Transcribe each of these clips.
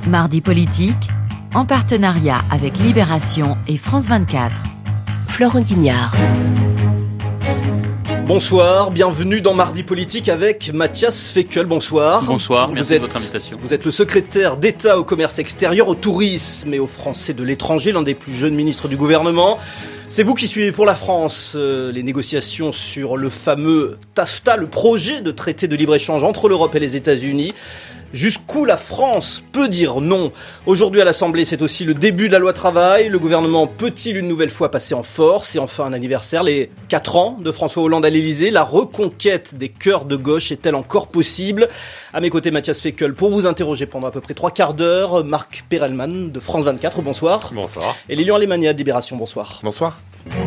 Mardi politique, en partenariat avec Libération et France 24. Florent Guignard. Bonsoir, bienvenue dans Mardi politique avec Mathias Fekl. Bonsoir. Bonsoir, merci de votre invitation. Vous êtes le secrétaire d'État au commerce extérieur, au tourisme et aux Français de l'étranger, l'un des plus jeunes ministres du gouvernement. C'est vous qui suivez pour la France les négociations sur le fameux TAFTA, le projet de traité de libre-échange entre l'Europe et les États-Unis. Jusqu'où la France peut dire non? Aujourd'hui à l'Assemblée, c'est aussi le début de la loi travail. Le gouvernement peut-il une nouvelle fois passer en force? Et enfin un anniversaire, les 4 ans de François Hollande à l'Élysée. La reconquête des cœurs de gauche est-elle encore possible? À mes côtés, Mathias Fekl, pour vous interroger pendant à peu près 3 quarts d'heure. Marc Perelman de France 24, bonsoir. Bonsoir. Et Lilian Alemania de Libération, bonsoir. Bonsoir.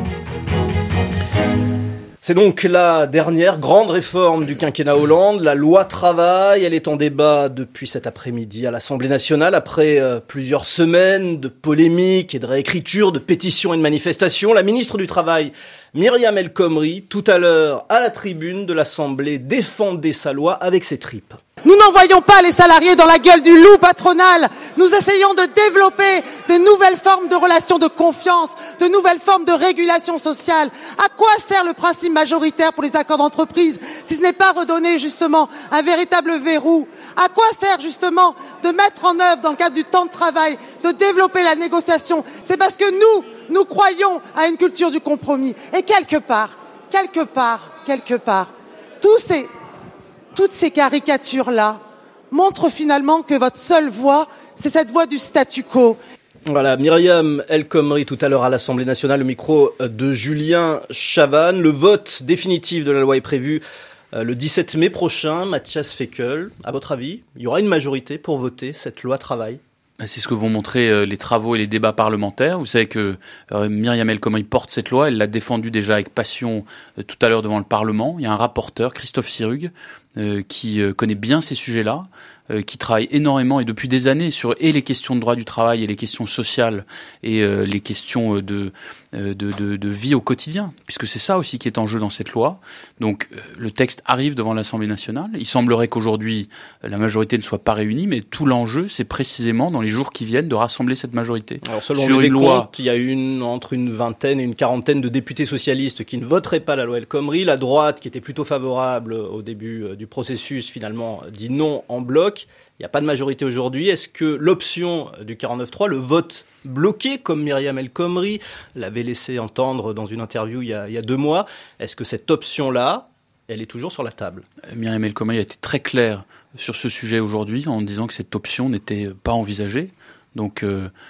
C'est donc la dernière grande réforme du quinquennat Hollande, la loi travail. Elle est en débat depuis cet après-midi à l'Assemblée nationale, après plusieurs semaines de polémiques et de réécriture, de pétitions et de manifestations. La ministre du Travail, Myriam El Khomri, tout à l'heure à la tribune de l'Assemblée, défendait sa loi avec ses tripes. Nous n'envoyons pas les salariés dans la gueule du loup patronal. Nous essayons de développer de nouvelles formes de relations de confiance, de nouvelles formes de régulation sociale. À quoi sert le principe majoritaire pour les accords d'entreprise si ce n'est pas redonner justement un véritable verrou? À quoi sert justement de mettre en œuvre dans le cadre du temps de travail, de développer la négociation? C'est parce que nous croyons à une culture du compromis. Et quelque part, toutes ces caricatures-là montrent finalement que votre seule voie, c'est cette voie du statu quo. Voilà, Myriam El Khomri tout à l'heure à l'Assemblée nationale, le micro de Julien Chavannes. Le vote définitif de la loi est prévu le 17 mai prochain. Mathias Fekl, à votre avis, il y aura une majorité pour voter cette loi travail? C'est ce que vont montrer les travaux et les débats parlementaires. Vous savez que Myriam El Khomri porte cette loi. Elle l'a défendue déjà avec passion tout à l'heure devant le Parlement. Il y a un rapporteur, Christophe Sirugue, qui connaît bien ces sujets-là, qui travaille énormément et depuis des années sur les questions de droit du travail et les questions sociales et les questions de vie au quotidien, puisque c'est ça aussi qui est en jeu dans cette loi. Donc le texte arrive devant l'Assemblée nationale. Il semblerait qu'aujourd'hui la majorité ne soit pas réunie, mais tout l'enjeu, c'est précisément dans les jours qui viennent de rassembler cette majorité. Alors selon le décompte, il y a entre une vingtaine et une quarantaine de députés socialistes qui ne voteraient pas la loi El Khomri. La droite, qui était plutôt favorable au début du processus, finalement dit non en bloc. Il n'y a pas de majorité aujourd'hui. Est-ce que l'option du 49.3, le vote bloqué, comme Myriam El Khomri l'avait laissé entendre dans une interview il y a 2 mois, est-ce que cette option-là, elle est toujours sur la table? Myriam El Khomri a été très claire sur ce sujet aujourd'hui en disant que cette option n'était pas envisagée. Donc,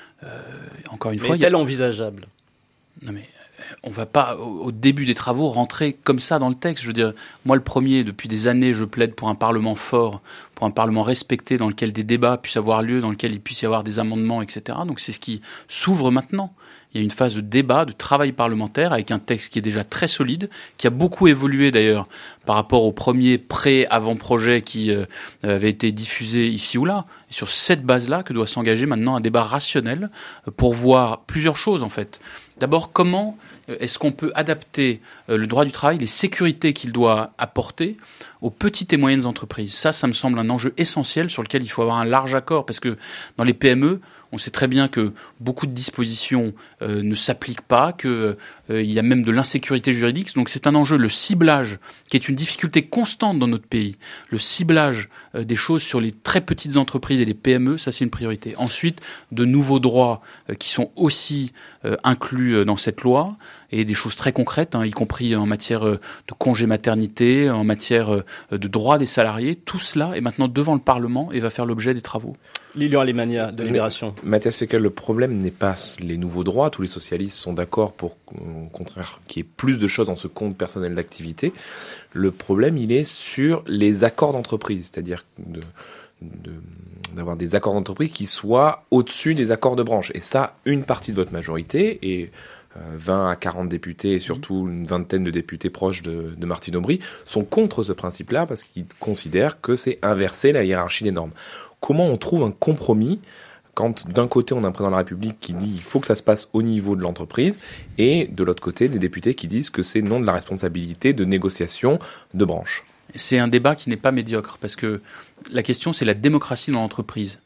encore une fois... Mais est-elle envisageable? Non mais... On va pas, au début des travaux, rentrer comme ça dans le texte. Je veux dire, moi le premier, depuis des années, je plaide pour un Parlement fort, pour un Parlement respecté, dans lequel des débats puissent avoir lieu, dans lequel il puisse y avoir des amendements, etc. Donc c'est ce qui s'ouvre maintenant. Il y a une phase de débat, de travail parlementaire, avec un texte qui est déjà très solide, qui a beaucoup évolué d'ailleurs par rapport au premier pré-avant-projet qui avait été diffusé ici ou là. Et sur cette base-là que doit s'engager maintenant un débat rationnel pour voir plusieurs choses en fait. D'abord, comment est-ce qu'on peut adapter le droit du travail, les sécurités qu'il doit apporter aux petites et moyennes entreprises? Ça me semble un enjeu essentiel sur lequel il faut avoir un large accord, parce que dans les PME, on sait très bien que beaucoup de dispositions ne s'appliquent pas, qu'il y a même de l'insécurité juridique. Donc c'est un enjeu, le ciblage, qui est une difficulté constante dans notre pays. Le ciblage des choses sur les très petites entreprises et les PME, ça c'est une priorité. Ensuite, de nouveaux droits qui sont aussi inclus dans cette loi, et des choses très concrètes, y compris en matière de congé maternité, en matière de droits des salariés. Tout cela est maintenant devant le Parlement et va faire l'objet des travaux. Lilian Alemania de Libération. Mathias Fekl, le problème n'est pas les nouveaux droits. Tous les socialistes sont d'accord pour, au contraire, qu'il y ait plus de choses dans ce compte personnel d'activité. Le problème, il est sur les accords d'entreprise, c'est-à-dire d'avoir des accords d'entreprise qui soient au-dessus des accords de branche. Et ça, une partie de votre majorité, et 20 à 40 députés, et surtout une vingtaine de députés proches de Martine Aubry, sont contre ce principe-là parce qu'ils considèrent que c'est inverser la hiérarchie des normes. Comment on trouve un compromis quand d'un côté on a un président de la République qui dit il faut que ça se passe au niveau de l'entreprise, et de l'autre côté des députés qui disent que c'est non de la responsabilité de négociation de branche? C'est un débat qui n'est pas médiocre, parce que la question c'est la démocratie dans l'entreprise.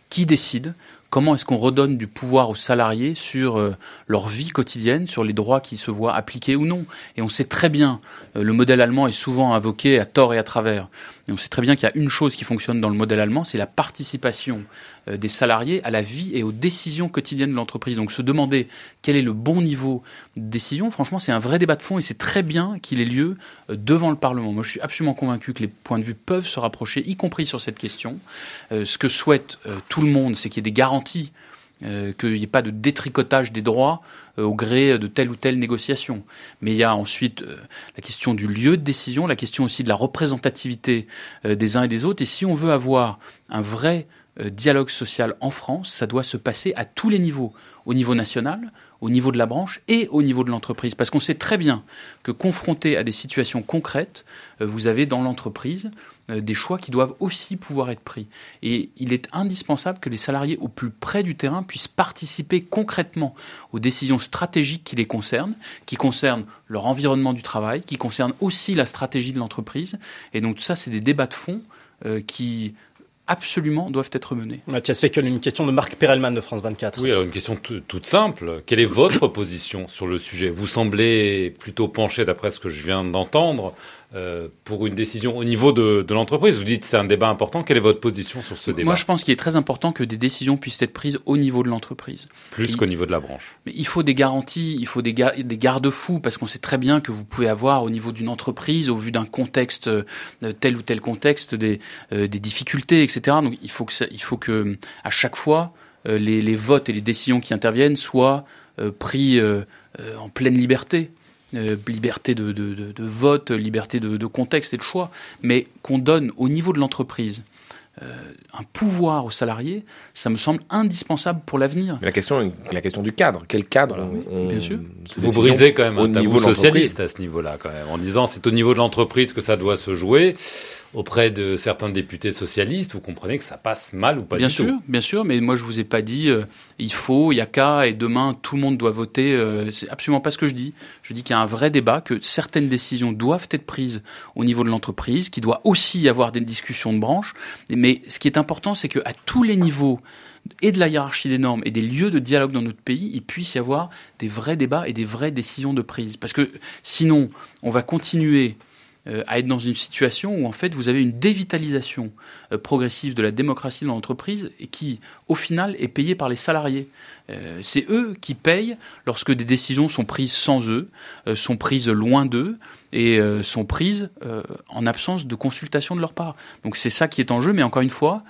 Qui décide ? Comment est-ce qu'on redonne du pouvoir aux salariés sur leur vie quotidienne, sur les droits qui se voient appliqués ou non ? Et on sait très bien, le modèle allemand est souvent invoqué à tort et à travers, mais on sait très bien qu'il y a une chose qui fonctionne dans le modèle allemand, c'est la participation des salariés à la vie et aux décisions quotidiennes de l'entreprise. Donc se demander quel est le bon niveau de décision, franchement, c'est un vrai débat de fond et c'est très bien qu'il ait lieu devant le Parlement. Moi, je suis absolument convaincu que les points de vue peuvent se rapprocher, y compris sur cette question. Ce que souhaite tout le monde, c'est qu'il y ait des garanties, qu'il n'y ait pas de détricotage des droits au gré de telle ou telle négociation. Mais il y a ensuite la question du lieu de décision, la question aussi de la représentativité des uns et des autres. Et si on veut avoir un vrai dialogue social en France, ça doit se passer à tous les niveaux, au niveau national, au niveau de la branche et au niveau de l'entreprise. Parce qu'on sait très bien que confronté à des situations concrètes, vous avez dans l'entreprise des choix qui doivent aussi pouvoir être pris. Et il est indispensable que les salariés au plus près du terrain puissent participer concrètement aux décisions stratégiques qui les concernent, qui concernent leur environnement du travail, qui concernent aussi la stratégie de l'entreprise. Et donc tout ça, c'est des débats de fond qui absolument doivent être menés. Mathias Fekl, une question de Marc Perelman de France 24. Oui, alors une question toute simple. Quelle est votre position sur le sujet ? Vous semblez plutôt pencher, d'après ce que je viens d'entendre, pour une décision au niveau de l'entreprise. Vous dites que c'est un débat important. Quelle est votre position sur ce débat ? Moi, je pense qu'il est très important que des décisions puissent être prises au niveau de l'entreprise. Plus qu'au niveau de la branche. Mais il faut des garanties, il faut des garde-fous, parce qu'on sait très bien que vous pouvez avoir au niveau d'une entreprise, au vu d'un contexte, tel ou tel contexte, des difficultés, etc. Donc il faut que à chaque fois, les votes et les décisions qui interviennent soient pris en pleine liberté. Liberté de vote, liberté de contexte et de choix, mais qu'on donne au niveau de l'entreprise un pouvoir aux salariés, ça me semble indispensable pour l'avenir. Mais la question du cadre, quel cadre bien sûr. Vous brisez quand même un tabou socialiste à ce niveau-là, quand même, en disant c'est au niveau de l'entreprise que ça doit se jouer. Auprès de certains députés socialistes, vous comprenez que ça passe mal ou pas du tout. Bien sûr, mais moi je vous ai pas dit il y a qu'à et demain tout le monde doit voter. C'est absolument pas ce que je dis. Je dis qu'il y a un vrai débat, que certaines décisions doivent être prises au niveau de l'entreprise, qu'il doit aussi y avoir des discussions de branche. Mais ce qui est important, c'est qu'à tous les niveaux et de la hiérarchie des normes et des lieux de dialogue dans notre pays, il puisse y avoir des vrais débats et des vraies décisions de prise. Parce que sinon, on va continuer à être dans une situation où en fait vous avez une dévitalisation progressive de la démocratie dans l'entreprise et qui au final est payée par les salariés. C'est eux qui payent lorsque des décisions sont prises sans eux, sont prises loin d'eux et sont prises en absence de consultation de leur part. Donc c'est ça qui est en jeu, mais encore une fois,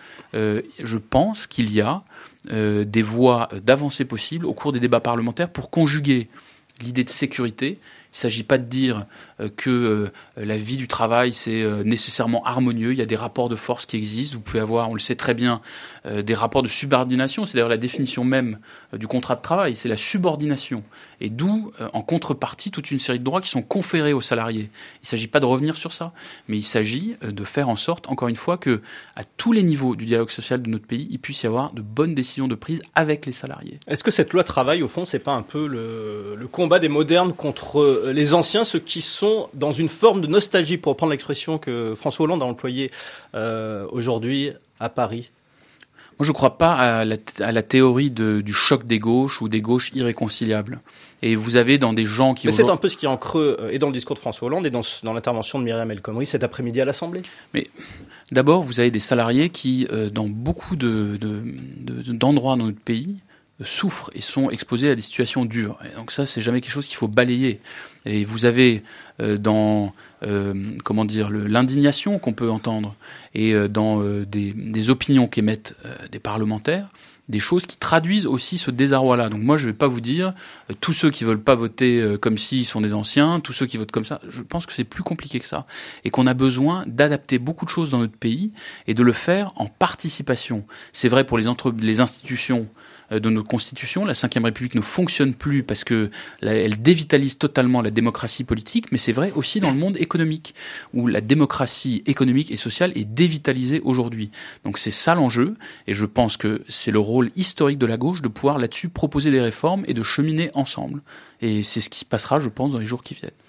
je pense qu'il y a des voies d'avancée possibles au cours des débats parlementaires pour conjuguer l'idée de sécurité. Il ne s'agit pas de dire que la vie du travail, c'est nécessairement harmonieux. Il y a des rapports de force qui existent. Vous pouvez avoir, on le sait très bien, des rapports de subordination. C'est d'ailleurs la définition même du contrat de travail. C'est la subordination. Et d'où, en contrepartie, toute une série de droits qui sont conférés aux salariés. Il ne s'agit pas de revenir sur ça, mais il s'agit de faire en sorte, encore une fois, que à tous les niveaux du dialogue social de notre pays, il puisse y avoir de bonnes décisions de prise avec les salariés. Est-ce que cette loi travail, au fond, c'est pas un peu le combat des modernes contre les anciens, ceux qui sont dans une forme de nostalgie, pour reprendre l'expression que François Hollande a employée aujourd'hui à Paris? Moi, je ne crois pas à la théorie du choc des gauches ou des gauches irréconciliables. Et vous avez dans des gens qui... Mais c'est un peu ce qui est en creux, et dans le discours de François Hollande, et dans l'intervention de Myriam El Khomri cet après-midi à l'Assemblée. Mais d'abord, vous avez des salariés qui, dans beaucoup d'endroits dans notre pays, souffrent et sont exposés à des situations dures. Et donc ça, c'est jamais quelque chose qu'il faut balayer. Et vous avez l'indignation qu'on peut entendre et dans des opinions qu'émettent des parlementaires, des choses qui traduisent aussi ce désarroi-là. Donc moi, je ne vais pas vous dire tous ceux qui veulent pas voter comme s'ils sont des anciens, tous ceux qui votent comme ça. Je pense que c'est plus compliqué que ça et qu'on a besoin d'adapter beaucoup de choses dans notre pays et de le faire en participation. C'est vrai pour les institutions de notre Constitution. La Ve République ne fonctionne plus parce que elle dévitalise totalement la démocratie politique, mais c'est vrai aussi dans le monde économique, où la démocratie économique et sociale est dévitalisée aujourd'hui. Donc c'est ça l'enjeu, et je pense que c'est le rôle historique de la gauche de pouvoir là-dessus proposer des réformes et de cheminer ensemble. Et c'est ce qui se passera, je pense, dans les jours qui viennent.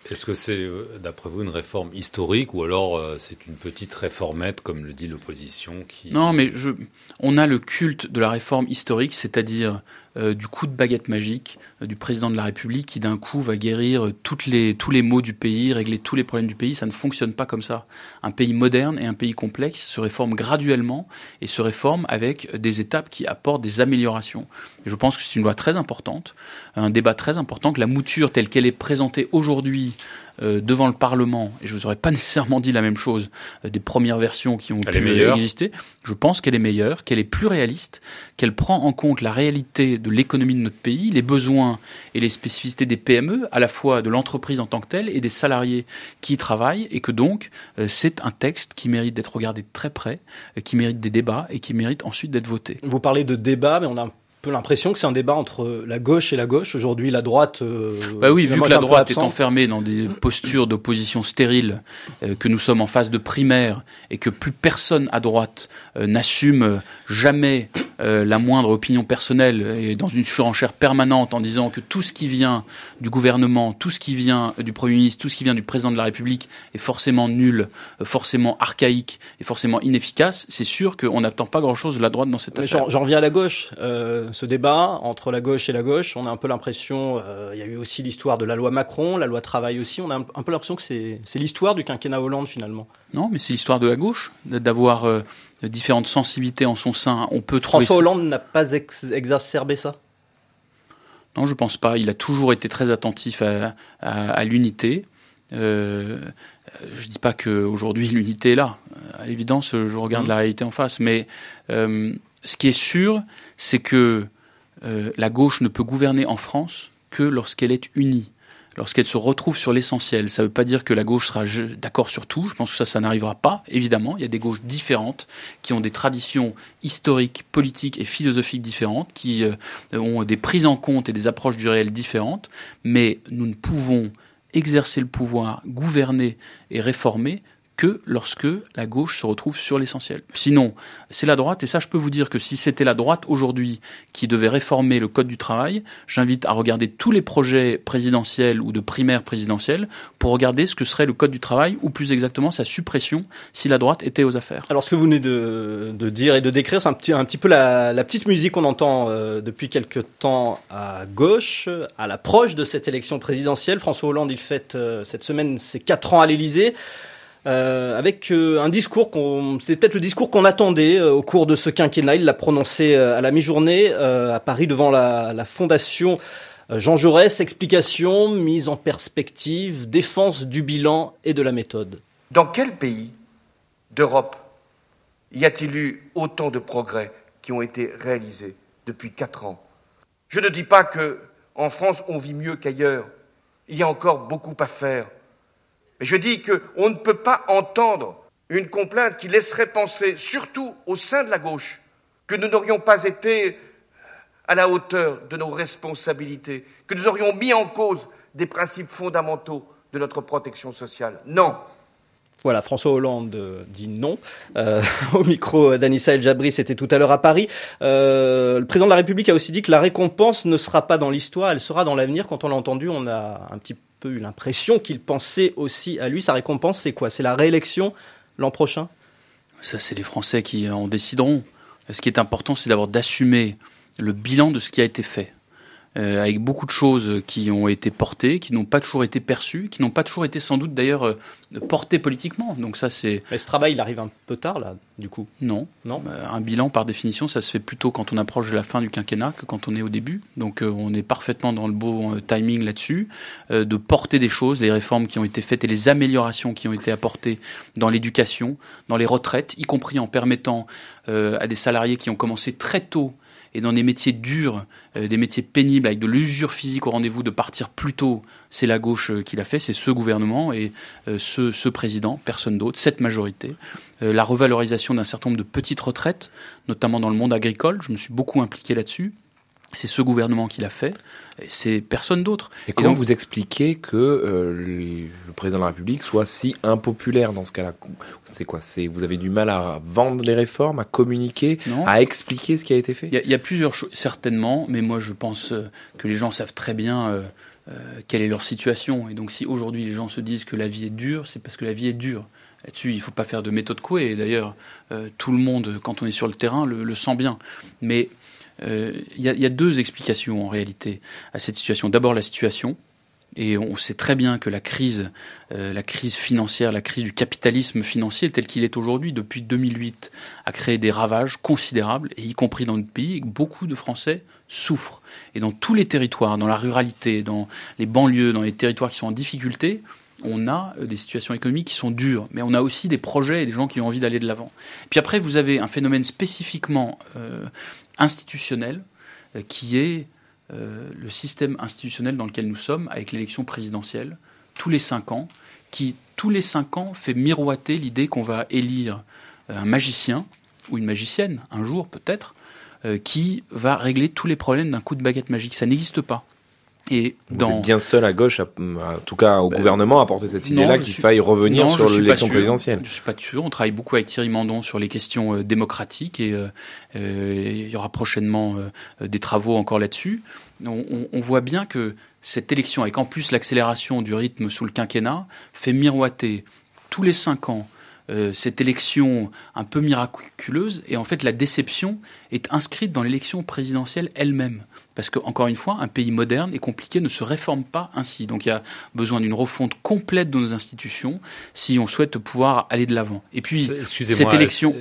Est-ce que c'est, d'après vous, une réforme historique ou alors c'est une petite réformette, comme le dit l'opposition qui... Non, mais on a le culte de la réforme historique, c'est-à-dire du coup de baguette magique du président de la République qui d'un coup va guérir tous les maux du pays, régler tous les problèmes du pays. Ça ne fonctionne pas comme ça. Un pays moderne et un pays complexe se réforme graduellement et se réforme avec des étapes qui apportent des améliorations. Et je pense que c'est une loi très importante, un débat très important, que la mouture telle qu'elle est présentée aujourd'hui devant le Parlement, et je vous aurais pas nécessairement dit la même chose des premières versions qui ont pu exister, je pense qu'elle est meilleure, qu'elle est plus réaliste, qu'elle prend en compte la réalité de l'économie de notre pays, les besoins et les spécificités des PME, à la fois de l'entreprise en tant que telle et des salariés qui y travaillent, et que donc c'est un texte qui mérite d'être regardé de très près, qui mérite des débats et qui mérite ensuite d'être voté. Vous parlez de débat, mais on a un peu l'impression que c'est un débat entre la gauche et la gauche. Aujourd'hui, la droite... oui, vu que la droite est enfermée dans des postures d'opposition stériles, que nous sommes en phase de primaire et que plus personne à droite n'assume jamais la moindre opinion personnelle et dans une surenchère permanente en disant que tout ce qui vient du gouvernement, tout ce qui vient du Premier ministre, tout ce qui vient du président de la République est forcément nul, forcément archaïque et forcément inefficace, c'est sûr qu'on n'attend pas grand-chose de la droite dans cette affaire. J'en reviens à la gauche. Ce débat entre la gauche et la gauche, on a un peu l'impression, il y a eu aussi l'histoire de la loi Macron, la loi travail aussi, on a un peu l'impression que c'est l'histoire du quinquennat Hollande finalement. Non, mais c'est l'histoire de la gauche, d'avoir différentes sensibilités en son sein. On peut trouver... François Hollande n'a pas exacerbé ça ? Non, je pense pas. Il a toujours été très attentif à l'unité. Je dis pas qu'aujourd'hui l'unité est là. À l'évidence, je regarde la réalité en face. Mais ce qui est sûr, c'est que la gauche ne peut gouverner en France que lorsqu'elle est unie, lorsqu'elle se retrouve sur l'essentiel. Ça ne veut pas dire que la gauche sera d'accord sur tout. Je pense que ça n'arrivera pas, évidemment. Il y a des gauches différentes qui ont des traditions historiques, politiques et philosophiques différentes, qui ont des prises en compte et des approches du réel différentes. Mais nous ne pouvons exercer le pouvoir, gouverner et réformer que lorsque la gauche se retrouve sur l'essentiel. Sinon, c'est la droite, et ça je peux vous dire que si c'était la droite aujourd'hui qui devait réformer le code du travail, j'invite à regarder tous les projets présidentiels ou de primaire présidentielle pour regarder ce que serait le code du travail, ou plus exactement sa suppression, si la droite était aux affaires. Alors ce que vous venez de dire et de décrire, c'est un petit peu la petite musique qu'on entend depuis quelque temps à gauche, à l'approche de cette élection présidentielle. François Hollande, il fête cette semaine ses 4 ans à l'Élysée. Avec un discours c'est peut-être le discours qu'on attendait au cours de ce quinquennat. Il l'a prononcé à la mi-journée à Paris devant la fondation Jean Jaurès. Explication, mise en perspective, défense du bilan et de la méthode. Dans quel pays d'Europe y a-t-il eu autant de progrès qui ont été réalisés depuis 4 ans ? Je ne dis pas que en France on vit mieux qu'ailleurs. Il y a encore beaucoup à faire. Mais je dis qu'on ne peut pas entendre une complainte qui laisserait penser, surtout au sein de la gauche, que nous n'aurions pas été à la hauteur de nos responsabilités, que nous aurions mis en cause des principes fondamentaux de notre protection sociale. Non. Voilà, François Hollande dit non. Au micro d'Anissa El Jabri, c'était tout à l'heure à Paris. Le président de la République a aussi dit que la récompense ne sera pas dans l'histoire, elle sera dans l'avenir. Quand on l'a entendu, on a un petit peu eu l'impression qu'il pensait aussi à lui. Sa récompense, c'est quoi ? C'est la réélection l'an prochain ? Ça, c'est les Français qui en décideront. Ce qui est important, c'est d'abord d'assumer le bilan de ce qui a été fait. Avec beaucoup de choses qui ont été portées, qui n'ont pas toujours été perçues, qui n'ont pas toujours été sans doute d'ailleurs portées politiquement. Donc ça, c'est... Mais ce travail, il arrive un peu tard, là, du coup. Non. Un bilan, par définition, ça se fait plutôt quand on approche de la fin du quinquennat que quand on est au début. Donc on est parfaitement dans le beau timing là-dessus, de porter des choses, les réformes qui ont été faites et les améliorations qui ont été apportées dans l'éducation, dans les retraites, y compris en permettant à des salariés qui ont commencé très tôt et dans des métiers durs, des métiers pénibles, avec de l'usure physique au rendez-vous, de partir plus tôt. C'est la gauche qui l'a fait, c'est ce gouvernement et ce président, personne d'autre, cette majorité. La revalorisation d'un certain nombre de petites retraites, notamment dans le monde agricole, je me suis beaucoup impliqué là-dessus. C'est ce gouvernement qui l'a fait, et c'est personne d'autre. Et comment vous expliquez que le président de la République soit si impopulaire dans ce cas-là ? C'est quoi ? Vous avez du mal à vendre les réformes, à communiquer, à expliquer ce qui a été fait ? Il y a plusieurs choses, certainement, mais moi je pense que les gens savent très bien quelle est leur situation. Et donc si aujourd'hui les gens se disent que la vie est dure, c'est parce que la vie est dure. Là-dessus, il ne faut pas faire de méthode Coué. Et d'ailleurs, tout le monde, quand on est sur le terrain, le sent bien. Mais il y a deux explications en réalité à cette situation. D'abord la situation. Et on sait très bien que la crise financière, la crise du capitalisme financier tel qu'il est aujourd'hui depuis 2008 a créé des ravages considérables, et y compris dans notre pays, et que beaucoup de Français souffrent. Et dans tous les territoires, dans la ruralité, dans les banlieues, dans les territoires qui sont en difficulté, on a des situations économiques qui sont dures, mais on a aussi des projets et des gens qui ont envie d'aller de l'avant. Puis après, vous avez un phénomène spécifiquement institutionnel qui est le système institutionnel dans lequel nous sommes, avec l'élection présidentielle, tous les 5 ans, qui, tous les 5 ans, fait miroiter l'idée qu'on va élire un magicien, ou une magicienne, un jour peut-être, qui va régler tous les problèmes d'un coup de baguette magique. Ça n'existe pas. Et vous êtes bien seul à gauche, en tout cas au gouvernement, à porter cette idée-là qu'il faille revenir sur l'élection présidentielle. Je suis pas sûr. On travaille beaucoup avec Thierry Mandon sur les questions démocratiques et il y aura prochainement des travaux encore là-dessus. On voit bien que cette élection, avec en plus l'accélération du rythme sous le quinquennat, fait miroiter tous les 5 ans cette élection un peu miraculeuse, et en fait la déception est inscrite dans l'élection présidentielle elle-même. Parce que, encore une fois, un pays moderne et compliqué ne se réforme pas ainsi. Donc il y a besoin d'une refonte complète de nos institutions si on souhaite pouvoir aller de l'avant. Et puis, cette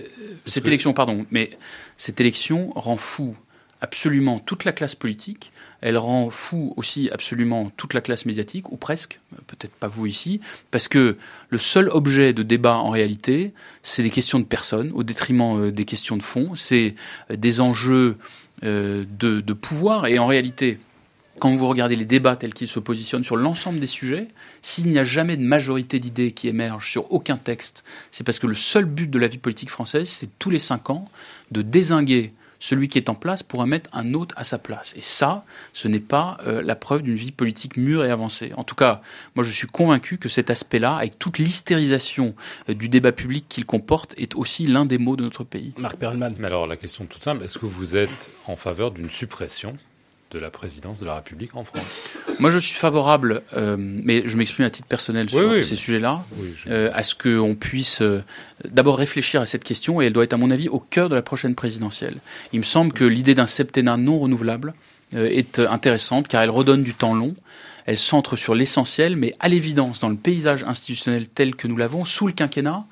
élection rend fou absolument toute la classe politique. Elle rend fou aussi absolument toute la classe médiatique, ou presque, peut-être pas vous ici, parce que le seul objet de débat en réalité, c'est des questions de personnes, au détriment des questions de fond, c'est des enjeux de pouvoir. Et en réalité, quand vous regardez les débats tels qu'ils se positionnent sur l'ensemble des sujets, s'il n'y a jamais de majorité d'idées qui émergent sur aucun texte, c'est parce que le seul but de la vie politique française, c'est tous les 5 ans de dézinguer celui qui est en place pour en mettre un autre à sa place. Et ça, ce n'est pas la preuve d'une vie politique mûre et avancée. En tout cas, moi je suis convaincu que cet aspect-là, avec toute l'hystérisation du débat public qu'il comporte, est aussi l'un des maux de notre pays. Marc Perelman. Mais alors la question toute simple, est-ce que vous êtes en faveur d'une suppression de la présidence de la République en France? Moi, je suis favorable, mais je m'exprime à titre personnel sur ces sujets-là, à ce qu'on puisse d'abord réfléchir à cette question, et elle doit être, à mon avis, au cœur de la prochaine présidentielle. Il me semble que l'idée d'un septennat non renouvelable est intéressante, car elle redonne du temps long, elle centre sur l'essentiel, mais à l'évidence, dans le paysage institutionnel tel que nous l'avons, sous le quinquennat,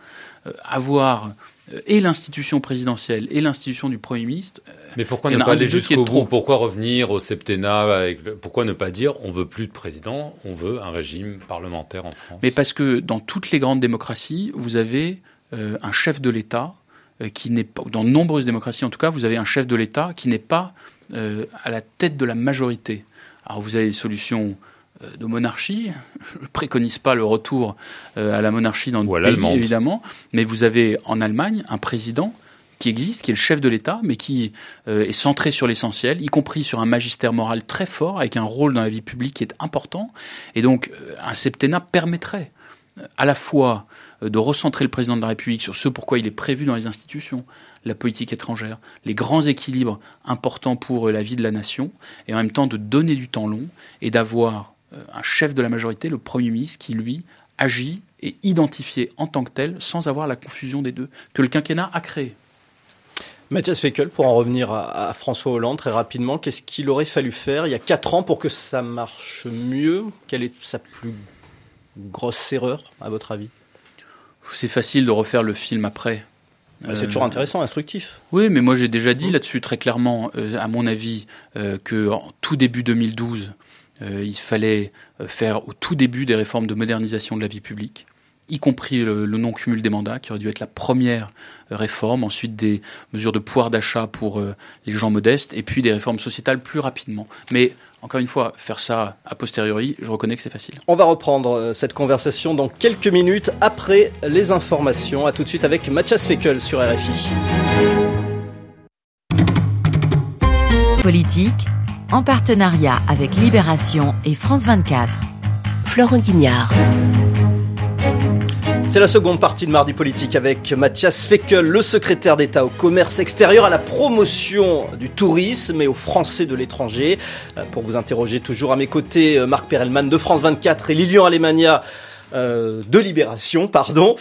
avoir et l'institution présidentielle et l'institution du Premier ministre. Mais pourquoi ne pas aller jusqu'au bout? Pourquoi revenir au septennat pourquoi ne pas dire on veut plus de président, on veut un régime parlementaire en France? Mais parce que dans toutes les grandes démocraties, vous avez un chef de l'État qui n'est pas, dans de nombreuses démocraties en tout cas, vous avez un chef de l'État qui n'est pas à la tête de la majorité. Alors vous avez des solutions de monarchie. Je ne préconise pas le retour à la monarchie dans le pays, évidemment. Mais vous avez en Allemagne un président qui existe, qui est le chef de l'État, mais qui est centré sur l'essentiel, y compris sur un magistère moral très fort, avec un rôle dans la vie publique qui est important. Et donc, un septennat permettrait à la fois de recentrer le président de la République sur ce pourquoi il est prévu dans les institutions, la politique étrangère, les grands équilibres importants pour la vie de la nation, et en même temps de donner du temps long et d'avoir un chef de la majorité, le Premier ministre, qui, lui, agit et identifié en tant que tel, sans avoir la confusion des deux, que le quinquennat a créé. Matthias Fekl, pour en revenir à François Hollande, très rapidement, qu'est-ce qu'il aurait fallu faire il y a 4 ans pour que ça marche mieux? Quelle est sa plus grosse erreur, à votre avis? C'est facile de refaire le film après. C'est toujours intéressant, instructif. Oui, mais moi j'ai déjà dit là-dessus très clairement, à mon avis, qu'en tout début 2012, il fallait faire au tout début des réformes de modernisation de la vie publique, y compris le non-cumul des mandats, qui aurait dû être la première réforme, ensuite des mesures de pouvoir d'achat pour les gens modestes, et puis des réformes sociétales plus rapidement. Mais encore une fois, faire ça a posteriori, je reconnais que c'est facile. On va reprendre cette conversation dans quelques minutes, après les informations. À tout de suite avec Matthias Fekl sur RFI. Politique, en partenariat avec Libération et France 24. Florent Guignard. C'est la seconde partie de Mardi Politique avec Matthias Fekl, le secrétaire d'État au commerce extérieur, à la promotion du tourisme et aux Français de l'étranger. Pour vous interroger, toujours à mes côtés, Marc Perelman de France 24 et Lilian Alemania de Libération,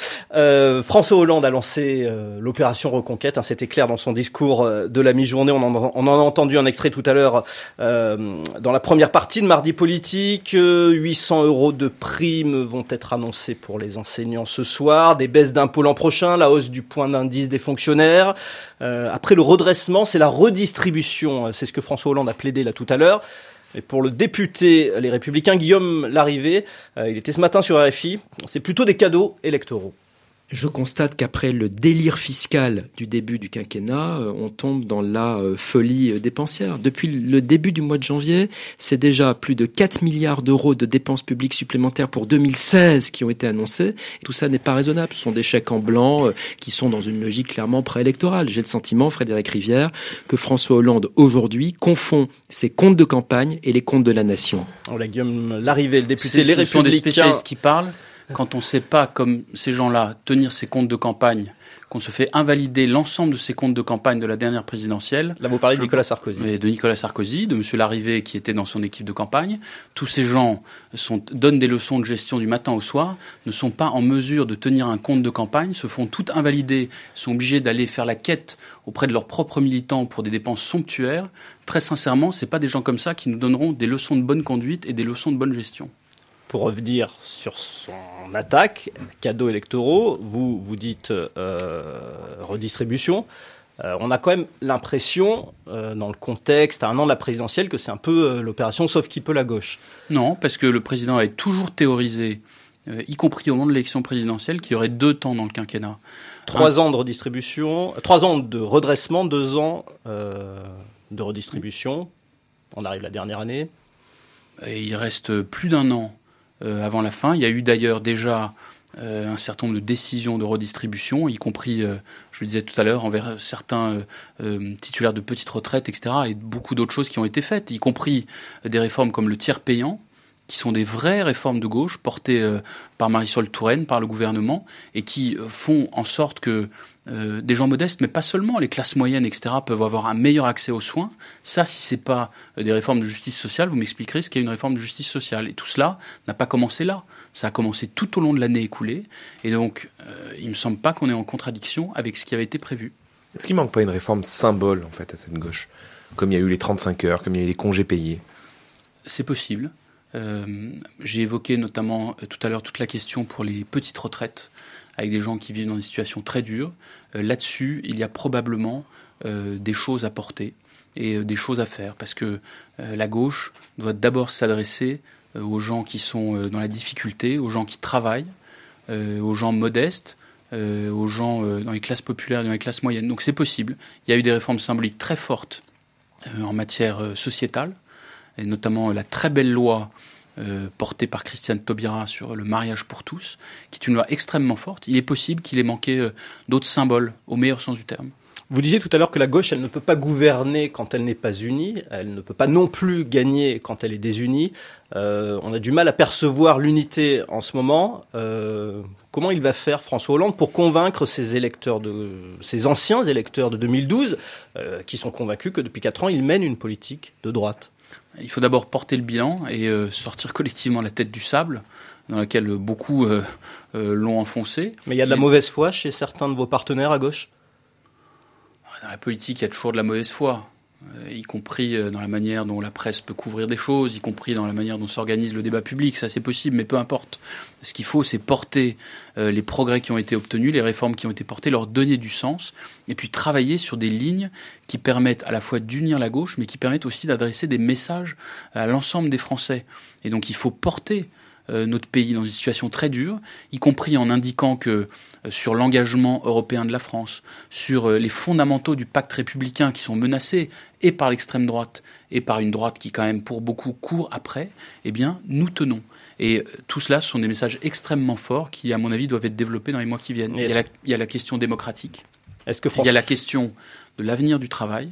François Hollande a lancé l'opération Reconquête, c'était clair dans son discours de la mi-journée, on en a entendu un extrait tout à l'heure dans la première partie de Mardi Politique. 800 € de primes vont être annoncés pour les enseignants ce soir, des baisses d'impôts l'an prochain, la hausse du point d'indice des fonctionnaires. Après le redressement, c'est la redistribution, c'est ce que François Hollande a plaidé là tout à l'heure. Et pour le député Les Républicains, Guillaume Larrivé, il était ce matin sur RFI, c'est plutôt des cadeaux électoraux. Je constate qu'après le délire fiscal du début du quinquennat, on tombe dans la folie dépensière. Depuis le début du mois de janvier, c'est déjà plus de 4 milliards d'euros de dépenses publiques supplémentaires pour 2016 qui ont été annoncés. Tout ça n'est pas raisonnable. Ce sont des chèques en blanc qui sont dans une logique clairement préélectorale. J'ai le sentiment, Frédéric Rivière, que François Hollande, aujourd'hui, confond ses comptes de campagne et les comptes de la nation. Voilà, Guillaume Larrivé, le député Les Républicains. Ce sont des spécialistes qui parlent. Quand on ne sait pas, comme ces gens-là, tenir ses comptes de campagne, qu'on se fait invalider l'ensemble de ses comptes de campagne de la dernière présidentielle. Là, vous parlez de Nicolas Sarkozy. De Nicolas Sarkozy, de M. Larrivé qui était dans son équipe de campagne. Tous ces gens donnent des leçons de gestion du matin au soir, ne sont pas en mesure de tenir un compte de campagne, se font tout invalider, sont obligés d'aller faire la quête auprès de leurs propres militants pour des dépenses somptuaires. Très sincèrement, c'est pas des gens comme ça qui nous donneront des leçons de bonne conduite et des leçons de bonne gestion. Pour revenir sur son attaque, cadeaux électoraux, vous dites redistribution. On a quand même l'impression, dans le contexte, à un an de la présidentielle, que c'est un peu l'opération sauf qui peut la gauche. Non, parce que le président avait toujours théorisé, y compris au moment de l'élection présidentielle, qu'il y aurait 2 temps dans le quinquennat. 3 ans de redistribution, 3 ans de redressement, 2 ans de redistribution. On arrive la dernière année. Et il reste plus d'1 an avant la fin. Il y a eu d'ailleurs déjà un certain nombre de décisions de redistribution, y compris, je le disais tout à l'heure, envers certains titulaires de petites retraites, etc., et beaucoup d'autres choses qui ont été faites, y compris des réformes comme le tiers payant, qui sont des vraies réformes de gauche portées par Marisol Touraine, par le gouvernement, et qui font en sorte que des gens modestes, mais pas seulement, les classes moyennes, etc., peuvent avoir un meilleur accès aux soins. Ça, si c'est pas des réformes de justice sociale, vous m'expliquerez ce qu'est une réforme de justice sociale. Et tout cela n'a pas commencé là. Ça a commencé tout au long de l'année écoulée. Et donc, il me semble pas qu'on est en contradiction avec ce qui avait été prévu. Est-ce qu'il manque pas une réforme symbole, en fait, à cette gauche ? Comme il y a eu les 35 heures, comme il y a eu les congés payés. C'est possible. J'ai évoqué notamment tout à l'heure toute la question pour les petites retraites, avec des gens qui vivent dans des situations très dures. Là-dessus, il y a probablement des choses à porter et des choses à faire, parce que la gauche doit d'abord s'adresser aux gens qui sont dans la difficulté, aux gens qui travaillent, aux gens modestes, aux gens dans les classes populaires et dans les classes moyennes. Donc c'est possible. Il y a eu des réformes symboliques très fortes en matière sociétale, et notamment la très belle loi portée par Christiane Taubira sur le mariage pour tous, qui est une loi extrêmement forte. Il est possible qu'il ait manqué d'autres symboles, au meilleur sens du terme. Vous disiez tout à l'heure que la gauche, elle ne peut pas gouverner quand elle n'est pas unie, elle ne peut pas non plus gagner quand elle est désunie. On a du mal à percevoir l'unité en ce moment. Comment il va faire, François Hollande, pour convaincre ses anciens électeurs de 2012, qui sont convaincus que depuis 4 ans, il mène une politique de droite ? Il faut d'abord porter le bilan et sortir collectivement la tête du sable, dans laquelle beaucoup l'ont enfoncé. Mais il y a de la mauvaise foi chez certains de vos partenaires à gauche ? Dans la politique, il y a toujours de la mauvaise foi, y compris dans la manière dont la presse peut couvrir des choses, y compris dans la manière dont s'organise le débat public. Ça, c'est possible, mais peu importe. Ce qu'il faut, c'est porter les progrès qui ont été obtenus, les réformes qui ont été portées, leur donner du sens, et puis travailler sur des lignes qui permettent à la fois d'unir la gauche, mais qui permettent aussi d'adresser des messages à l'ensemble des Français. Et donc, il faut porter notre pays dans une situation très dure, y compris en indiquant que sur l'engagement européen de la France, sur les fondamentaux du pacte républicain qui sont menacés et par l'extrême droite et par une droite qui quand même pour beaucoup court après, eh bien nous tenons. Et tout cela, ce sont des messages extrêmement forts qui, à mon avis, doivent être développés dans les mois qui viennent. Il y a la question démocratique, il y a la question de l'avenir du travail,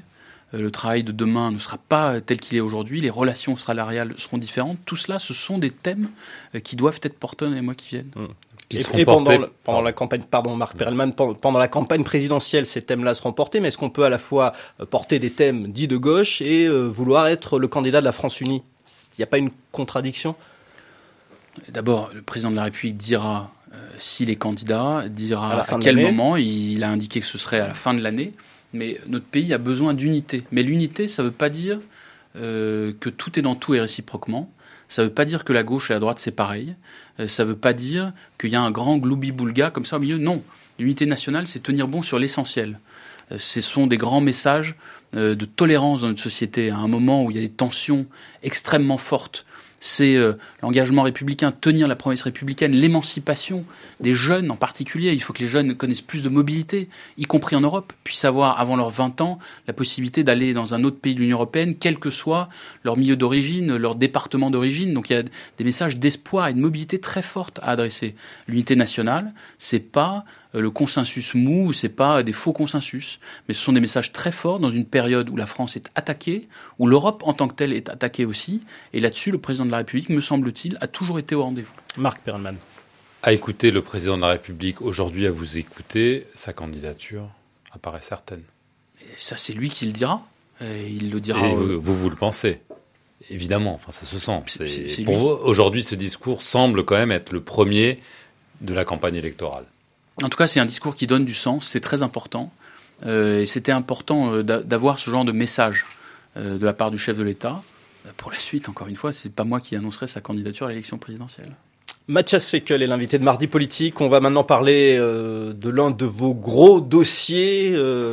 le travail de demain ne sera pas tel qu'il est aujourd'hui, les relations salariales seront différentes. Tout cela, ce sont des thèmes qui doivent être portés dans les mois qui viennent. Et pendant la campagne, Marc Perelman, pendant la campagne présidentielle, ces thèmes-là seront portés, mais est-ce qu'on peut à la fois porter des thèmes dits de gauche et vouloir être le candidat de la France unie ? Il n'y a pas une contradiction ? D'abord, le président de la République dira s'il est candidat, dira à quel moment. Il a indiqué que ce serait à la fin de l'année. Mais notre pays a besoin d'unité. Mais l'unité, ça ne veut pas dire que tout est dans tout et réciproquement. Ça ne veut pas dire que la gauche et la droite, c'est pareil. Ça ne veut pas dire qu'il y a un grand gloubi-boulga comme ça au milieu. Non. L'unité nationale, c'est tenir bon sur l'essentiel. Ce sont des grands messages de tolérance dans notre société. À un moment où il y a des tensions extrêmement fortes, c'est l'engagement républicain, tenir la promesse républicaine, l'émancipation des jeunes en particulier. Il faut que les jeunes connaissent plus de mobilité, y compris en Europe, puissent avoir, avant leurs 20 ans, la possibilité d'aller dans un autre pays de l'Union européenne, quel que soit leur milieu d'origine, leur département d'origine. Donc il y a des messages d'espoir et de mobilité très fortes à adresser. L'unité nationale, c'est pas le consensus mou, c'est pas des faux consensus, mais ce sont des messages très forts dans une période où la France est attaquée, où l'Europe en tant que telle est attaquée aussi, et là-dessus, le président de la République, me semble-t-il, a toujours été au rendez-vous. Marc Perelman. À écouter le président de la République aujourd'hui, à vous écouter, sa candidature apparaît certaine. Et ça, c'est lui qui le dira. Et il le dira. Et vous le pensez, évidemment. Enfin, ça se sent. C'est pour lui. vous, aujourd'hui, ce discours semble quand même être le premier de la campagne électorale. En tout cas, c'est un discours qui donne du sens, c'est très important. Et c'était important d'avoir ce genre de message de la part du chef de l'État. Pour la suite, encore une fois, c'est pas moi qui annoncerai sa candidature à l'élection présidentielle. Mathias Fekl est l'invité de Mardi Politique. On va maintenant parler de l'un de vos gros dossiers.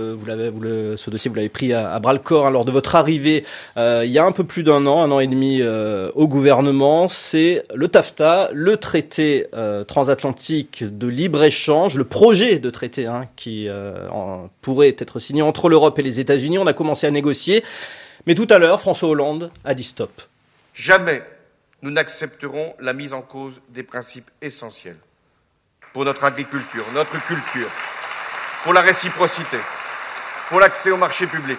Ce dossier, vous l'avez pris à bras-le-corps lors de votre arrivée il y a un peu plus d'un an et demi au gouvernement. C'est le TAFTA, le traité transatlantique de libre-échange, le projet de traité qui pourrait être signé entre l'Europe et les États-Unis. On a commencé à négocier, mais tout à l'heure, François Hollande a dit stop. Jamais nous n'accepterons la mise en cause des principes essentiels pour notre agriculture, notre culture, pour la réciprocité, pour l'accès au marché public.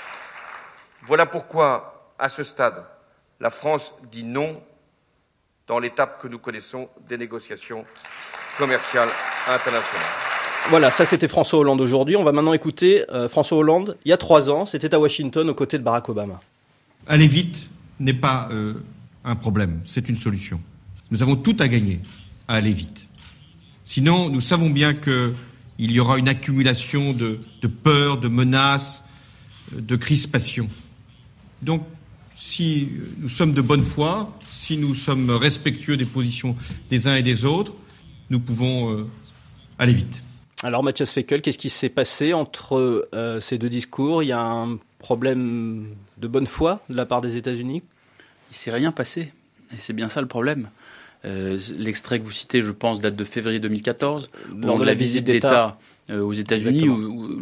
Voilà pourquoi, à ce stade, la France dit non dans l'étape que nous connaissons des négociations commerciales internationales. Voilà, ça c'était François Hollande aujourd'hui. On va maintenant écouter François Hollande, il y a 3 ans, c'était à Washington aux côtés de Barack Obama. Aller vite n'est pas un problème, c'est une solution. Nous avons tout à gagner à aller vite. Sinon, nous savons bien qu'il y aura une accumulation de peur, de menaces, de crispations. Donc, si nous sommes de bonne foi, si nous sommes respectueux des positions des uns et des autres, nous pouvons aller vite. Alors Mathias Fekl, qu'est-ce qui s'est passé entre ces deux discours ? Il y a un problème de bonne foi de la part des États-Unis ? Il ne s'est rien passé. Et c'est bien ça le problème. L'extrait que vous citez, je pense, date de février 2014, lors de la visite d'État aux États-Unis, où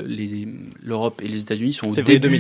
l'Europe et les États-Unis sont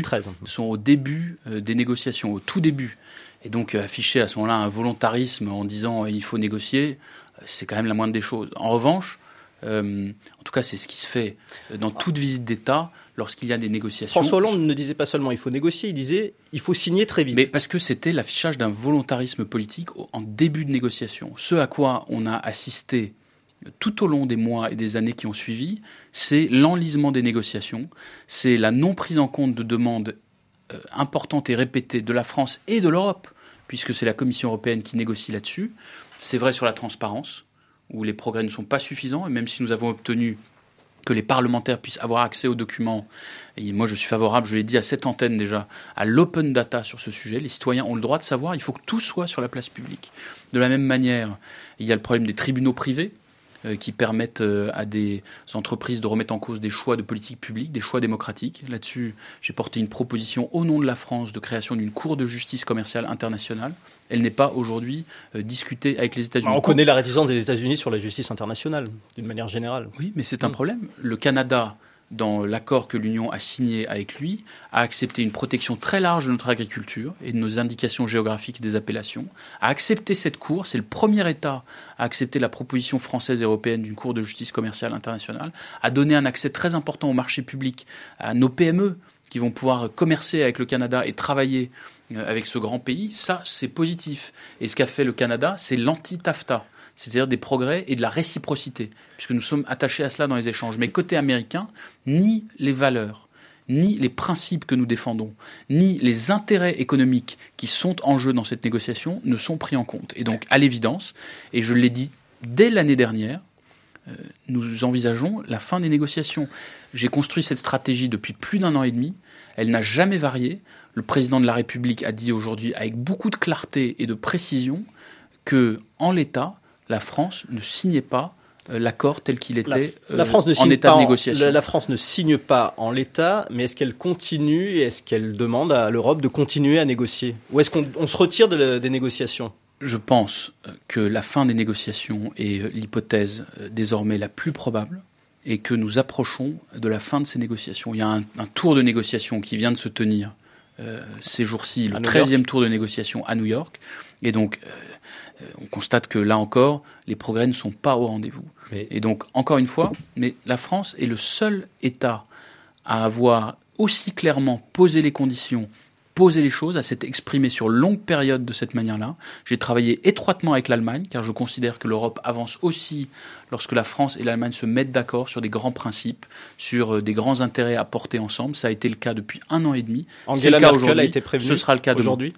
au début des négociations, au tout début. Et donc afficher à ce moment-là un volontarisme en disant il faut négocier, c'est quand même la moindre des choses. En revanche, en tout cas c'est ce qui se fait dans toute visite d'État lorsqu'il y a des négociations. François Hollande ne disait pas seulement il faut négocier, il disait il faut signer très vite. Mais parce que c'était l'affichage d'un volontarisme politique en début de négociation. Ce à quoi on a assisté tout au long des mois et des années qui ont suivi, c'est l'enlisement des négociations, c'est la non prise en compte de demandes importantes et répétées de la France et de l'Europe, puisque c'est la Commission européenne qui négocie là-dessus. C'est vrai sur la transparence, où les progrès ne sont pas suffisants, et même si nous avons obtenu que les parlementaires puissent avoir accès aux documents, et moi je suis favorable, je l'ai dit à cette antenne déjà, à l'open data sur ce sujet. Les citoyens ont le droit de savoir, il faut que tout soit sur la place publique. De la même manière, il y a le problème des tribunaux privés, qui permettent à des entreprises de remettre en cause des choix de politique publique, des choix démocratiques. Là-dessus, j'ai porté une proposition au nom de la France de création d'une cour de justice commerciale internationale. Elle n'est pas aujourd'hui discutée avec les États-Unis. On connaît la réticence des États-Unis sur la justice internationale, d'une manière générale. Oui, mais c'est un problème. Le Canada, dans l'accord que l'Union a signé avec lui, a accepté une protection très large de notre agriculture et de nos indications géographiques et des appellations, a accepté cette cour, c'est le premier État à accepter la proposition française et européenne d'une cour de justice commerciale internationale, a donné un accès très important au marché public à nos PME qui vont pouvoir commercer avec le Canada et travailler avec ce grand pays, ça, c'est positif. Et ce qu'a fait le Canada, c'est l'anti-TAFTA, c'est-à-dire des progrès et de la réciprocité, puisque nous sommes attachés à cela dans les échanges. Mais côté américain, ni les valeurs, ni les principes que nous défendons, ni les intérêts économiques qui sont en jeu dans cette négociation ne sont pris en compte. Et donc, à l'évidence, et je l'ai dit dès l'année dernière, nous envisageons la fin des négociations. J'ai construit cette stratégie depuis plus d'1 an et demi. Elle n'a jamais varié. Le président de la République a dit aujourd'hui, avec beaucoup de clarté et de précision, que en l'état, la France ne signait pas l'accord tel qu'il était en état de négociation. La France ne signe pas en l'état, mais est-ce qu'elle continue et est-ce qu'elle demande à l'Europe de continuer à négocier? Ou est-ce qu'on se retire des négociations? Je pense que la fin des négociations est l'hypothèse désormais la plus probable et que nous approchons de la fin de ces négociations. Il y a un tour de négociation qui vient de se tenir ces jours-ci, le 13e tour de négociation à New York. Et donc, on constate que là encore, les progrès ne sont pas au rendez-vous. Et donc, encore une fois, mais la France est le seul État à avoir aussi clairement posé les conditions, poser les choses, à s'être exprimé sur longue période de cette manière-là. J'ai travaillé étroitement avec l'Allemagne, car je considère que l'Europe avance aussi lorsque la France et l'Allemagne se mettent d'accord sur des grands principes, sur des grands intérêts à porter ensemble. Ça a été le cas depuis 1 an et demi. Angela Merkel a été prévenue. Ce sera le cas aujourd'hui.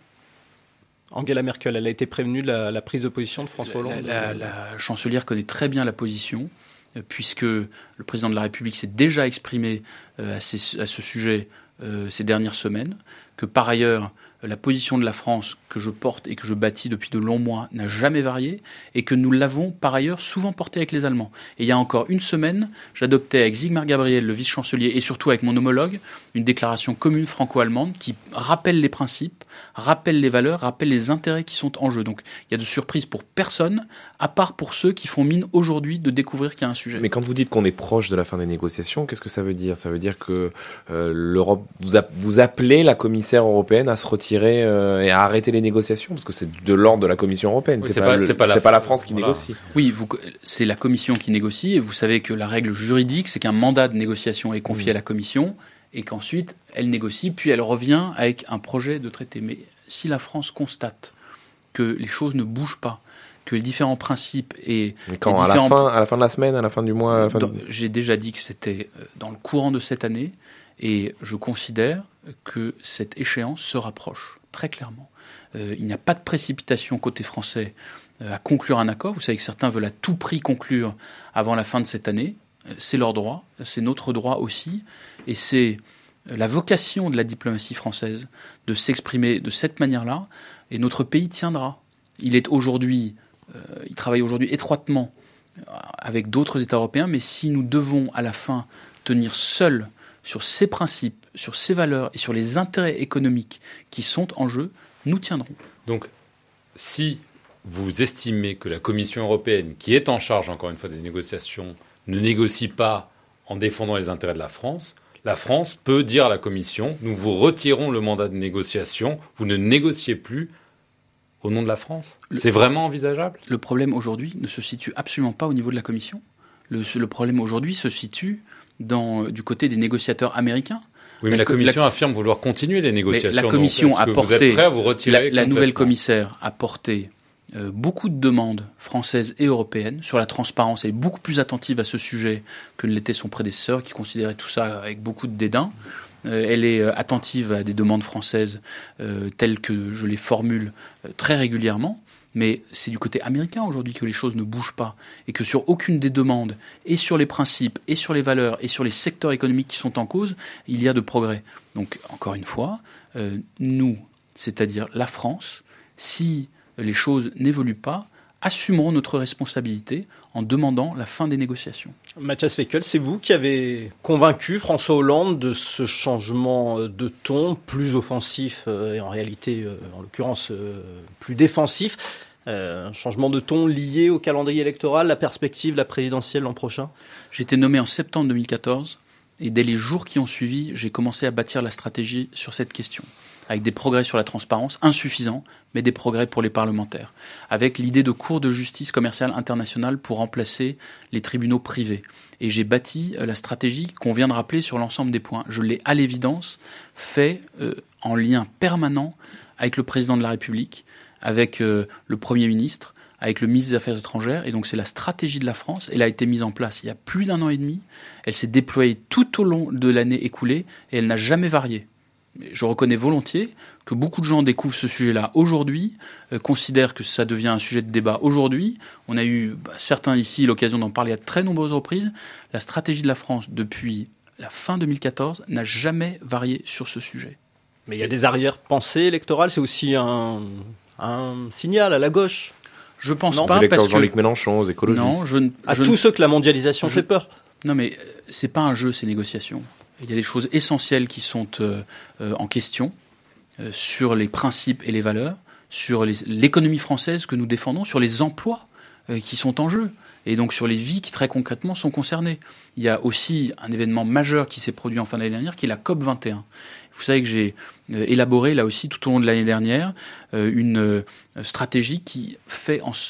Angela Merkel, elle a été prévenue de la prise de position de François Hollande. La chancelière connaît très bien la position, puisque le président de la République s'est déjà exprimé à ce sujet ces dernières semaines, que par ailleurs, la position de la France que je porte et que je bâtis depuis de longs mois n'a jamais varié et que nous l'avons par ailleurs souvent porté avec les Allemands. Et il y a encore une semaine, j'adoptais avec Sigmar Gabriel, le vice-chancelier, et surtout avec mon homologue, une déclaration commune franco-allemande qui rappelle les principes, rappelle les valeurs, rappelle les intérêts qui sont en jeu. Donc il y a de surprises pour personne, à part pour ceux qui font mine aujourd'hui de découvrir qu'il y a un sujet. Mais quand vous dites qu'on est proche de la fin des négociations, qu'est-ce que ça veut dire? Ça veut dire que l'Europe, vous appelez la commissaire européenne à se retirer et à arrêter les négociations, parce que c'est de l'ordre de la Commission européenne. Oui, c'est pas la France qui négocie. Oui, c'est la Commission qui négocie, et vous savez que la règle juridique, c'est qu'un mandat de négociation est confié à la Commission, et qu'ensuite elle négocie, puis elle revient avec un projet de traité. Mais si la France constate que les choses ne bougent pas, que les différents principes et à la fin de la semaine, à la fin du mois, j'ai déjà dit que c'était dans le courant de cette année, et je considère que cette échéance se rapproche très clairement. Il n'y a pas de précipitation côté français à conclure un accord. Vous savez que certains veulent à tout prix conclure avant la fin de cette année. C'est leur droit, c'est notre droit aussi, et c'est la vocation de la diplomatie française de s'exprimer de cette manière-là, et notre pays tiendra. Il travaille aujourd'hui étroitement avec d'autres États européens, mais si nous devons à la fin tenir seuls sur ces principes, sur ces valeurs et sur les intérêts économiques qui sont en jeu, nous tiendrons. Donc, si vous estimez que la Commission européenne, qui est en charge, encore une fois, des négociations, ne négocie pas en défendant les intérêts de la France peut dire à la Commission, nous vous retirons le mandat de négociation, vous ne négociez plus au nom de la France. C'est vraiment envisageable? Le problème aujourd'hui ne se situe absolument pas au niveau de la Commission. Le problème aujourd'hui se situe du côté des négociateurs américains. Oui, mais la Commission affirme vouloir continuer les négociations. La Commission a porté, vous êtes prêt à vous retirer la nouvelle commissaire a porté beaucoup de demandes françaises et européennes sur la transparence. Elle est beaucoup plus attentive à ce sujet que ne l'était son prédécesseur, qui considérait tout ça avec beaucoup de dédain. Elle est attentive à des demandes françaises telles que je les formule très régulièrement. Mais c'est du côté américain aujourd'hui que les choses ne bougent pas, et que sur aucune des demandes, et sur les principes, et sur les valeurs, et sur les secteurs économiques qui sont en cause, il y a de progrès. Donc, encore une fois, nous, c'est-à-dire la France, si les choses n'évoluent pas, assumerons notre responsabilité en demandant la fin des négociations. Matthias Fekl, c'est vous qui avez convaincu François Hollande de ce changement de ton plus offensif et en réalité, en l'occurrence, plus défensif. Un changement de ton lié au calendrier électoral, la perspective, la présidentielle l'an prochain? J'ai été nommé en septembre 2014 et dès les jours qui ont suivi, j'ai commencé à bâtir la stratégie sur cette question. avec des progrès sur la transparence, insuffisants, mais des progrès pour les parlementaires, avec l'idée de cours de justice commerciale internationale pour remplacer les tribunaux privés. Et j'ai bâti la stratégie qu'on vient de rappeler sur l'ensemble des points. Je l'ai à l'évidence fait en lien permanent avec le président de la République, avec le Premier ministre, avec le ministre des Affaires étrangères. Et donc c'est la stratégie de la France. Elle a été mise en place il y a plus d'1 an et demi. Elle s'est déployée tout au long de l'année écoulée et elle n'a jamais varié. Je reconnais volontiers que beaucoup de gens découvrent ce sujet-là aujourd'hui, considèrent que ça devient un sujet de débat aujourd'hui. On a eu, certains ici, l'occasion d'en parler à de très nombreuses reprises. La stratégie de la France depuis la fin 2014 n'a jamais varié sur ce sujet. Mais il y a des arrière-pensées électorales, c'est aussi un signal à la gauche. Je pense non, pas parce parce que Jean-Luc Mélenchon, aux écologistes. Non, à tous ceux que la mondialisation fait peur. Non, mais c'est pas un jeu, ces négociations. Il y a des choses essentielles qui sont en question sur les principes et les valeurs, sur l'économie française que nous défendons, sur les emplois qui sont en jeu, et donc sur les vies qui très concrètement sont concernées. Il y a aussi un événement majeur qui s'est produit en fin d'année dernière, qui est la COP21. Vous savez que j'ai élaboré là aussi tout au long de l'année dernière une stratégie qui fait en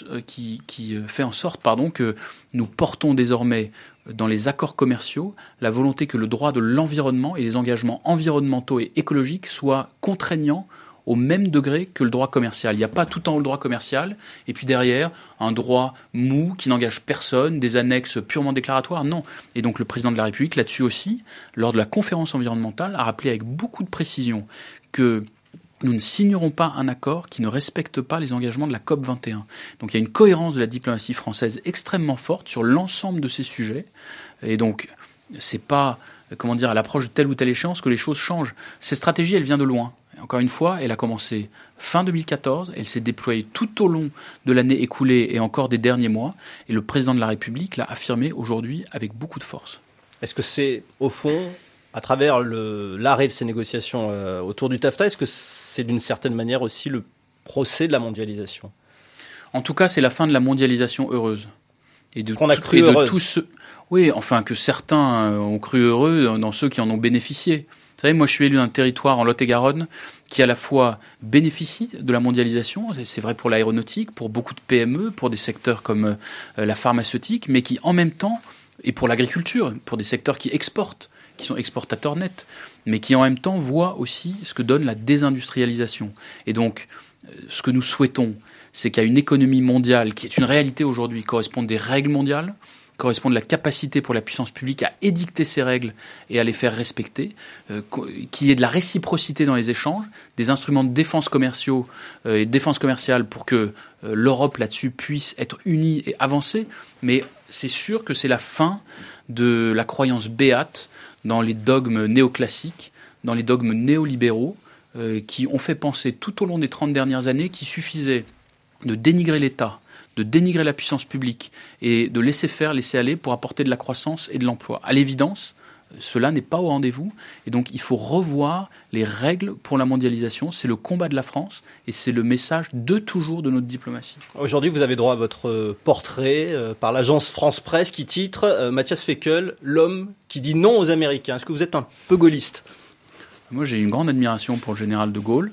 sorte que nous portons désormais dans les accords commerciaux la volonté que le droit de l'environnement et les engagements environnementaux et écologiques soient contraignants au même degré que le droit commercial. Il n'y a pas tout en haut le droit commercial, et puis derrière, un droit mou qui n'engage personne, des annexes purement déclaratoires, non. Et donc le président de la République, là-dessus aussi, lors de la conférence environnementale, a rappelé avec beaucoup de précision que nous ne signerons pas un accord qui ne respecte pas les engagements de la COP21. Donc il y a une cohérence de la diplomatie française extrêmement forte sur l'ensemble de ces sujets, et donc c'est pas, à l'approche de telle ou telle échéance que les choses changent. Cette stratégie, elle vient de loin. Encore une fois, elle a commencé fin 2014, elle s'est déployée tout au long de l'année écoulée et encore des derniers mois, et le président de la République l'a affirmé aujourd'hui avec beaucoup de force. Est-ce que c'est, au fond, à travers l'arrêt de ces négociations autour du TAFTA, est-ce que c'est d'une certaine manière aussi le procès de la mondialisation ? En tout cas, c'est la fin de la mondialisation heureuse. Et de qu'on a cru heureuse. Tous ceux, oui, enfin que certains ont cru heureux dans ceux qui en ont bénéficié. Vous savez, moi je suis élu d'un territoire en Lot-et-Garonne qui à la fois bénéficie de la mondialisation, c'est vrai pour l'aéronautique, pour beaucoup de PME, pour des secteurs comme la pharmaceutique, mais qui en même temps, et pour l'agriculture, pour des secteurs qui exportent, qui sont exportateurs nets, mais qui en même temps voient aussi ce que donne la désindustrialisation. Et donc, ce que nous souhaitons, c'est qu'il y a une économie mondiale qui est une réalité aujourd'hui, correspond des règles mondiales, correspond de la capacité pour la puissance publique à édicter ces règles et à les faire respecter, qu'il y ait de la réciprocité dans les échanges, des instruments de défense commerciaux et de défense commerciale pour que l'Europe là-dessus puisse être unie et avancer. Mais c'est sûr que c'est la fin de la croyance béate dans les dogmes néoclassiques, dans les dogmes néolibéraux qui ont fait penser tout au long des 30 dernières années qu'il suffisait de dénigrer l'État, de dénigrer la puissance publique et de laisser faire, laisser aller pour apporter de la croissance et de l'emploi. À l'évidence, cela n'est pas au rendez-vous et donc il faut revoir les règles pour la mondialisation. C'est le combat de la France et c'est le message de toujours de notre diplomatie. Aujourd'hui, vous avez droit à votre portrait par l'agence France Presse qui titre Matthias Fekl, l'homme qui dit non aux Américains. Est-ce que vous êtes un peu gaulliste ? Moi, j'ai une grande admiration pour le général de Gaulle.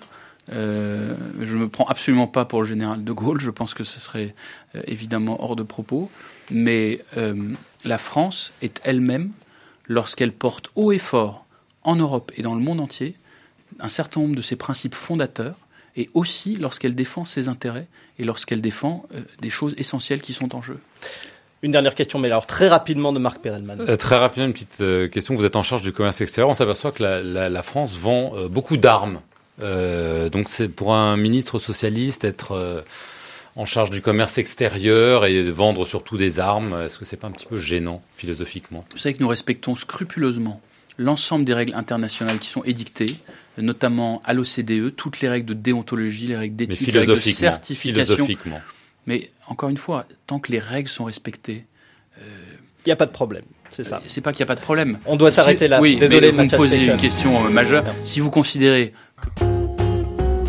Je me prends absolument pas pour le général de Gaulle, je pense que ce serait évidemment hors de propos, mais la France est elle-même, lorsqu'elle porte haut et fort en Europe et dans le monde entier un certain nombre de ses principes fondateurs, et aussi lorsqu'elle défend ses intérêts et lorsqu'elle défend des choses essentielles qui sont en jeu. Une dernière question, mais alors très rapidement de Marc Perelman. Très rapidement, une petite question. Vous êtes en charge du commerce extérieur. On s'aperçoit que la France vend beaucoup d'armes. Donc c'est pour un ministre socialiste être en charge du commerce extérieur et vendre surtout des armes. Est-ce que c'est pas un petit peu gênant philosophiquement ? Vous savez que nous respectons scrupuleusement l'ensemble des règles internationales qui sont édictées, notamment à l'OCDE, toutes les règles de déontologie, les règles d'éthique, les règles de certification. Philosophiquement. Mais encore une fois, tant que les règles sont respectées, il n'y a pas de problème. C'est ça. C'est pas qu'il n'y a pas de problème. On doit s'arrêter là. Oui, désolé, mais vous me Matthias posez Fekl. une question majeure. Si vous considérez que